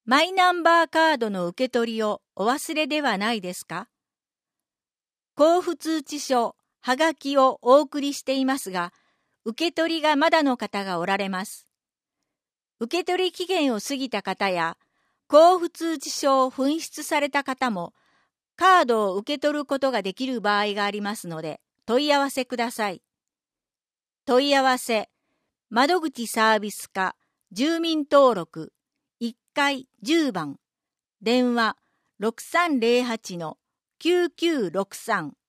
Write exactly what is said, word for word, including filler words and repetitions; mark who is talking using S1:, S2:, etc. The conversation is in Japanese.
S1: マイナンバーカードの受け取りをお忘れではないですか？交付通知書、はがきをお送りしていますが、受け取りがまだの方がおられます。受け取り期限を過ぎた方や、交付通知書を紛失された方も、カードを受け取ることができる場合がありますので、問い合わせください。問い合わせ、窓口サービス課、住民登録、いっかいじゅうばん、電話 ろくさんゼロはちのきゅうきゅうろくさん